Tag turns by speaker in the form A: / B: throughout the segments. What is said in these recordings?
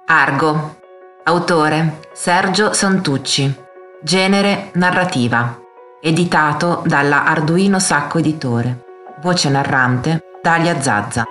A: Argo. Autore Sergio Santucci. Genere narrativa. Editato dalla Arduino Sacco Editore. Voce narrante Dalia Zazza.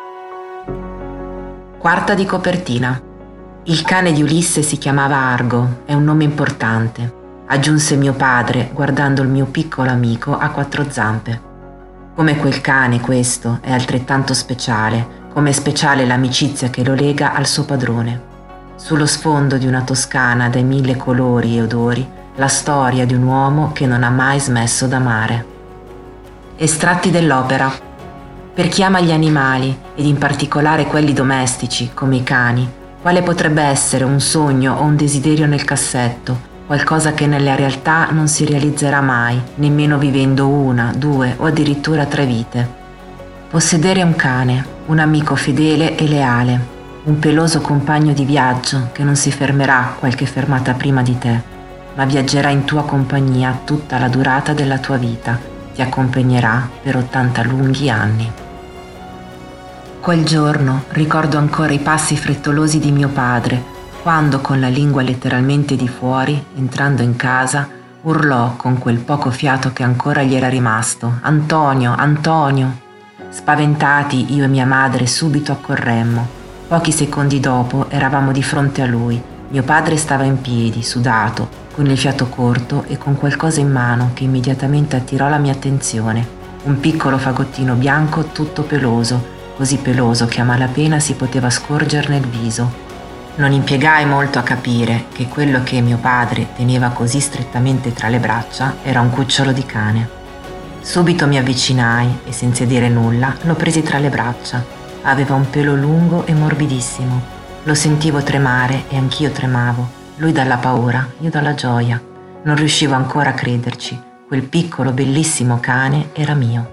A: Quarta di copertina. Il cane di Ulisse si chiamava Argo, è un nome importante, aggiunse mio padre guardando il mio piccolo amico a quattro zampe. Come quel cane questo è altrettanto speciale, come è speciale l'amicizia che lo lega al suo padrone. Sullo sfondo di una Toscana dai 1000 colori e odori, la storia di un uomo che non ha mai smesso d'amare. Estratti dell'opera. Per chi ama gli animali, ed in particolare quelli domestici, come i cani, quale potrebbe essere un sogno o un desiderio nel cassetto, qualcosa che nella realtà non si realizzerà mai, nemmeno vivendo 1, 2 o addirittura 3 vite. Possedere un cane, un amico fedele e leale, un peloso compagno di viaggio che non si fermerà qualche fermata prima di te, ma viaggerà in tua compagnia tutta la durata della tua vita, ti accompagnerà per 80 lunghi anni. Quel giorno ricordo ancora i passi frettolosi di mio padre, quando con la lingua letteralmente di fuori, entrando in casa, urlò con quel poco fiato che ancora gli era rimasto: «Antonio, Antonio!». Spaventati io e mia madre subito accorremmo. Pochi secondi dopo eravamo di fronte a lui. Mio padre stava in piedi, sudato, con il fiato corto e con qualcosa in mano che immediatamente attirò la mia attenzione. Un piccolo fagottino bianco tutto peloso, così peloso che a malapena si poteva scorgerne il viso. Non impiegai molto a capire che quello che mio padre teneva così strettamente tra le braccia era un cucciolo di cane. Subito mi avvicinai e senza dire nulla lo presi tra le braccia. Aveva un pelo lungo e morbidissimo. Lo sentivo tremare e anch'io tremavo, lui dalla paura, io dalla gioia. Non riuscivo ancora a crederci, quel piccolo bellissimo cane era mio.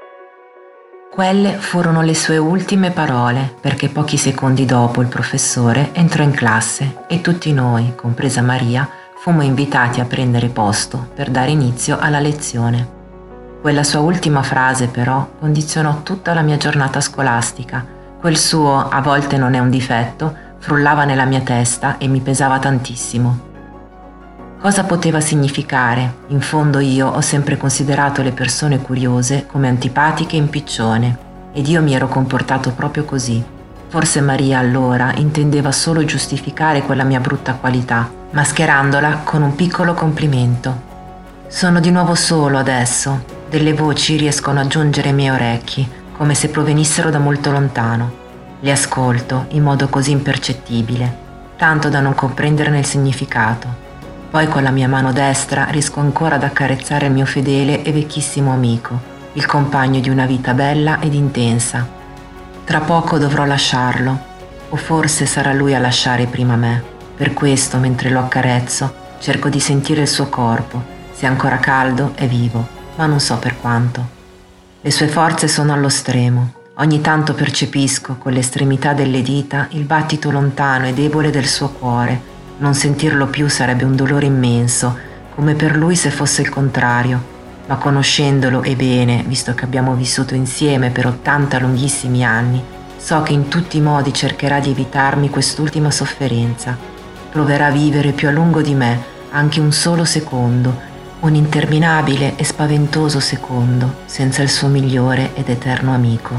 A: Quelle furono le sue ultime parole, perché pochi secondi dopo il professore entrò in classe e tutti noi, compresa Maria, fummo invitati a prendere posto per dare inizio alla lezione. Quella sua ultima frase, però, condizionò tutta la mia giornata scolastica. Quel suo «a volte non è un difetto» frullava nella mia testa e mi pesava tantissimo. Cosa poteva significare? In fondo io ho sempre considerato le persone curiose come antipatiche e impiccione, ed io mi ero comportato proprio così. Forse Maria allora intendeva solo giustificare quella mia brutta qualità, mascherandola con un piccolo complimento. Sono di nuovo solo adesso. Delle voci riescono a giungere ai miei orecchi, come se provenissero da molto lontano. Le ascolto in modo così impercettibile, tanto da non comprenderne il significato. Poi con la mia mano destra riesco ancora ad accarezzare il mio fedele e vecchissimo amico, il compagno di una vita bella ed intensa. Tra poco dovrò lasciarlo, o forse sarà lui a lasciare prima me. Per questo, mentre lo accarezzo, cerco di sentire il suo corpo, se è ancora caldo e vivo, ma non so per quanto. Le sue forze sono allo stremo. Ogni tanto percepisco con l'estremità delle dita il battito lontano e debole del suo cuore. Non sentirlo più sarebbe un dolore immenso, come per lui se fosse il contrario. Ma conoscendolo e bene, visto che abbiamo vissuto insieme per 80 lunghissimi anni, so che in tutti i modi cercherà di evitarmi quest'ultima sofferenza. Proverà a vivere più a lungo di me, anche un solo secondo, un interminabile e spaventoso secondo, senza il suo migliore ed eterno amico.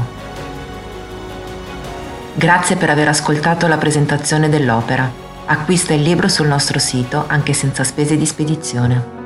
A: Grazie per aver ascoltato la presentazione dell'opera. Acquista il libro sul nostro sito anche senza spese di spedizione.